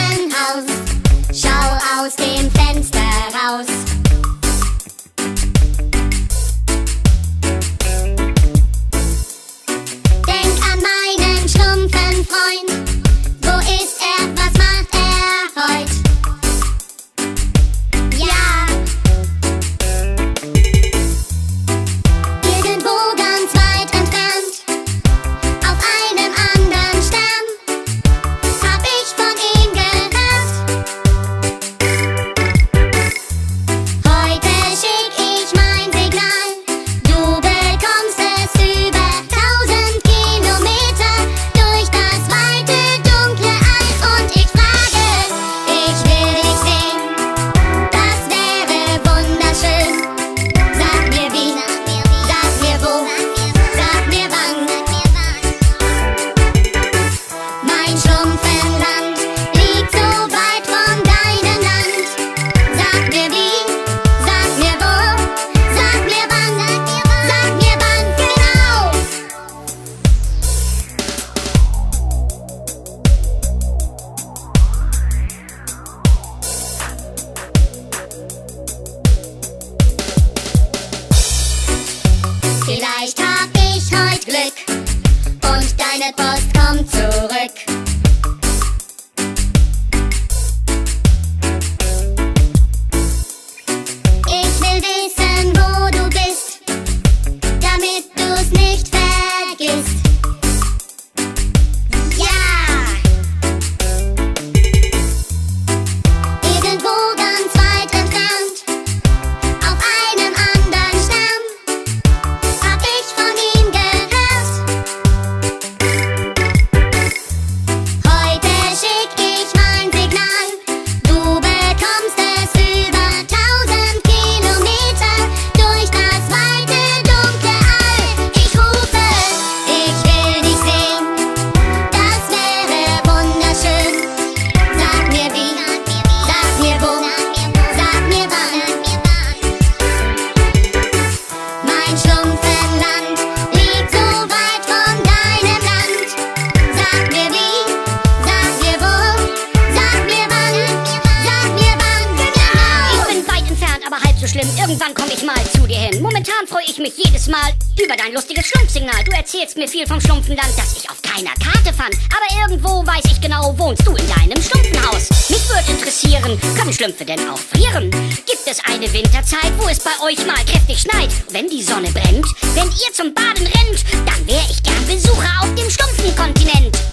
Schlumpfenhaus, schau aus dem Fenster raus. Denk an meinen Schlumpfenfreund. Wo ist er? Was macht er heut? Ja, irgendwo ganz weit entfernt, auf einem anderen Stern, hab ich von ihm gehört. Heute schick ich mein Signal. Du bekommst es über 1000 Kilometer durch das weite, dunkle All. Und ich frage, ich will dich sehen. Das wäre wunderschön. Sag mir wie, sag mir wo, sag mir wann. Mein Schlumpfenland liegt so weit von deinem Land. Sag mir wie, sag mir wo, sag mir wann, sag mir wann, genau. Vielleicht hab ich heut Glück und deine Post kommt zurück. Ich will wissen, wo du bist, damit du's nicht vergisst. Ja! Irgendwo ganz weit entfernt, auf einem anderen Stern, hab ich von ihm gehört. Heute schick ich mein Signal. Du bekommst es über 1000 Kilometer durch das weite, dunkle All. Ich rufe, ich will dich sehen. Das wäre wunderschön. Sag mir wie, sag mir wo, sag mir wann. Mein Schlumpfenland liegt so weit von deinem Land. Sag mir wie, sag mir wo, sag mir wann, genau. Ich bin weit entfernt, aber halb so schlimm. Irgendwann komm ich mal zu dir hin. Momentan freue ich mich jedes Mal über dein lustiges Schlumpfsignal. Du erzählst mir viel vom Schlumpfenland, das ich auf keiner Karte fand. Aber irgendwo weiß ich genau, wohnst du in deinem Schlumpfenhaus. Mich würde interessieren, können Schlümpfe denn auch frieren? Gibt es eine Winterzeit, wo es bei euch mal kräftig schneit? Wenn die Sonne brennt, wenn ihr zum Baden rennt, dann wär ich gern Besucher auf dem Schlumpfenkontinent.